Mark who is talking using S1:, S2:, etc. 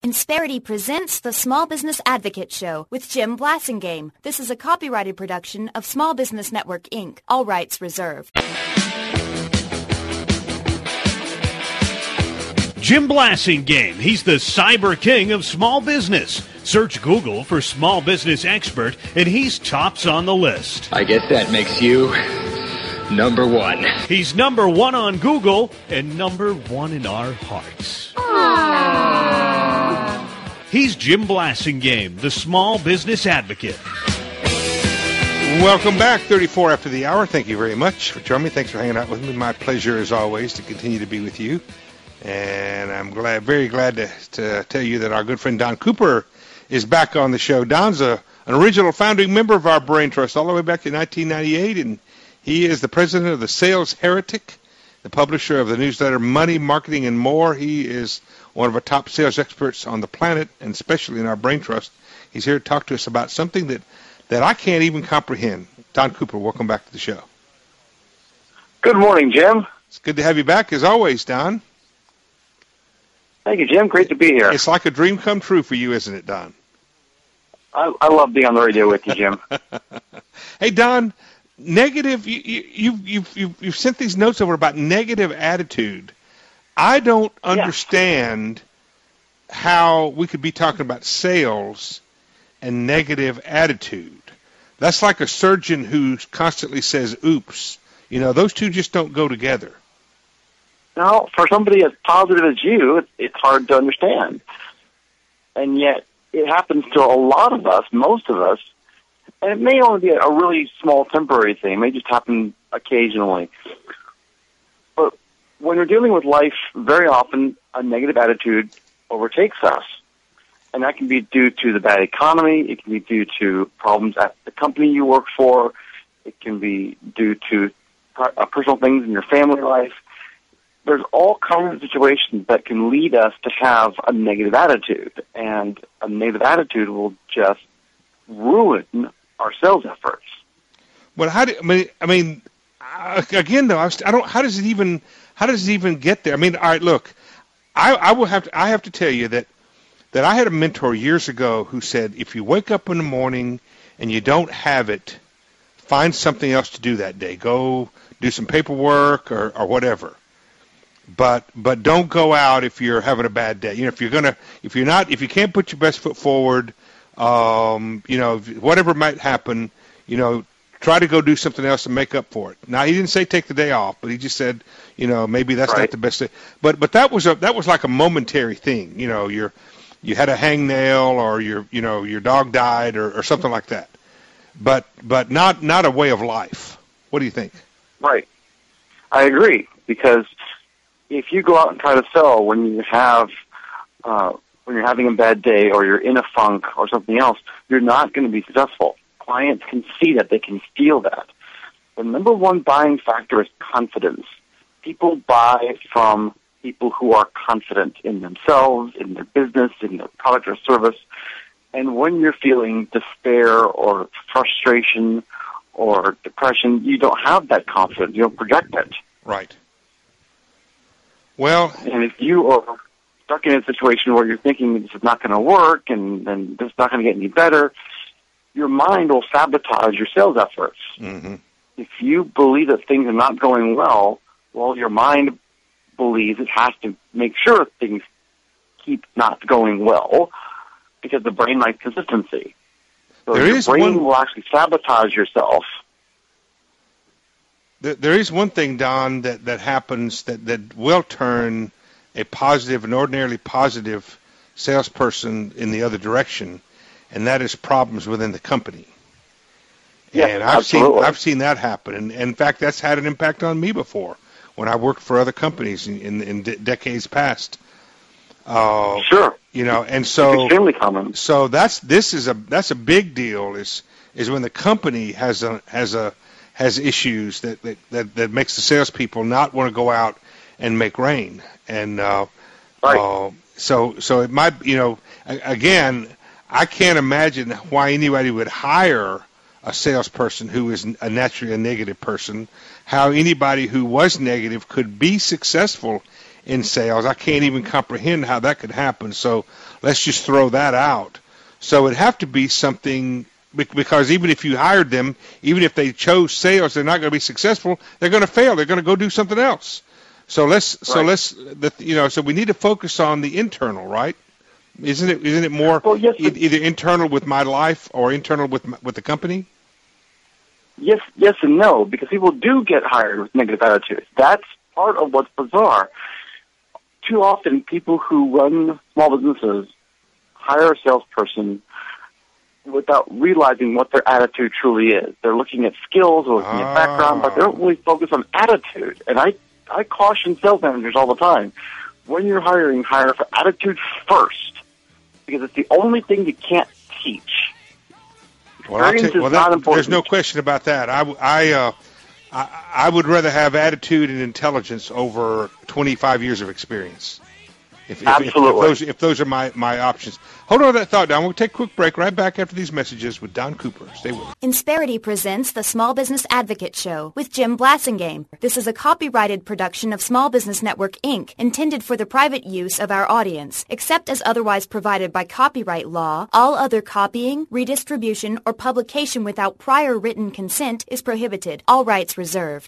S1: Insperity presents the Small Business Advocate Show with Jim Blasingame. This is a copyrighted production of Small Business Network, Inc. All rights reserved.
S2: Jim Blasingame. He's the cyber king of small business. Search Google for small business expert, and he's tops on the list.
S3: I guess that makes you number one.
S2: He's number one on Google and number one in our hearts. He's Jim Blasingame, the small business advocate.
S4: Welcome back, 34 after the hour. Thank you very much for joining me. Thanks for hanging out with me. My pleasure, as always, to continue to be with you. And I'm very glad to tell you that our good friend Don Cooper is back on the show. Don's an original founding member of our Brain Trust all the way back to 1998, and he is the president of the Sales Heretic, the publisher of the newsletter Money, Marketing, and More. He is one of our top sales experts on the planet, and especially in our Brain Trust. He's here to talk to us about something that I can't even comprehend. Don Cooper, welcome back to the show.
S5: Good morning, Jim.
S4: It's good to have you back, as always, Don.
S5: Thank you, Jim. Great to be here.
S4: It's like a dream come true for you, isn't it, Don?
S5: I love being on the radio with you, Jim.
S4: Hey, Don, negative. You've sent these notes over about negative attitude. I don't understand how we could be talking about sales and negative attitude. That's like a surgeon who constantly says, oops. You know, those two just don't go together.
S5: No, for somebody as positive as you, it's hard to understand. And yet it happens to a lot of us, most of us, and it may only be a really small temporary thing. It may just happen occasionally. But when you're dealing with life, very often a negative attitude overtakes us. And that can be due to the bad economy. It can be due to problems at the company you work for. It can be due to personal things in your family life. There's all kinds of situations that can lead us to have a negative attitude. And a negative attitude will just ruin our sales efforts.
S4: Well, again, though, how does it even get there? I mean, all right, look, I have to tell you that I had a mentor years ago who said, if you wake up in the morning and you don't have it, find something else to do that day. Go do some paperwork or whatever. But don't go out if you're having a bad day. You know, if you can't put your best foot forward, you know, whatever might happen, you know, try to go do something else to make up for it. Now, he didn't say take the day off, but he just said, you know, maybe that's not the best day. But that was like a momentary thing. You know, you had a hangnail or your dog died or something like that. But not a way of life. What do you think? Right.
S5: I agree, because if you go out and try to sell when you're having a bad day or you're in a funk or something else, you're not going to be successful. Clients can see that. They can feel that. The number one buying factor is confidence. People buy from people who are confident in themselves, in their business, in their product or service. And when you're feeling despair or frustration or depression, you don't have that confidence. You don't project it.
S4: Right. Well,
S5: and if you are stuck in a situation where you're thinking this is not going to work and this is not going to get any better, your mind will sabotage your sales efforts.
S4: Mm-hmm.
S5: If you believe that things are not going well, your mind believes it has to make sure things keep not going well, because the brain likes consistency. So your brain will actually sabotage yourself.
S4: There is one thing, Don, that happens that will turn a positive, an ordinarily positive salesperson in the other direction, and that is problems within the company.
S5: Yes,
S4: and
S5: I've
S4: seen that happen, and in fact, that's had an impact on me before when I worked for other companies in decades past.
S5: Sure.
S4: You know, and so
S5: it's extremely common.
S4: So that's a big deal. Is when the company has issues that makes the salespeople not want to go out and make rain. And
S5: right.
S4: So it might, you know, again, I can't imagine why anybody would hire a salesperson who is naturally a negative person. How anybody who was negative could be successful in sales. I can't even comprehend how that could happen. So let's just throw that out. So it'd have to be something, because even if you hired them, even if they chose sales, they're not going to be successful. They're going to fail. They're going to go do something else. So so we need to focus on the internal, right? Isn't it more either internal with my life or internal with the company?
S5: Yes and no, because people do get hired with negative attitudes. That's part of what's bizarre. Too often, people who run small businesses hire a salesperson without realizing what their attitude truly is. They're looking at skills or looking at background, but they don't really focus on attitude. And I caution sales managers all the time, when you're hiring, hire for attitude first, because it's the only thing you can't teach. Experience is not important.
S4: There's no question about that. I would rather have attitude and intelligence over 25 years of experience.
S5: Absolutely.
S4: If those are my options. Hold on to that thought, Don. We'll take a quick break right back after these messages with Don Cooper. Stay with us.
S1: Insperity presents the Small Business Advocate Show with Jim Blasingame. This is a copyrighted production of Small Business Network, Inc., intended for the private use of our audience. Except as otherwise provided by copyright law, all other copying, redistribution, or publication without prior written consent is prohibited. All rights reserved.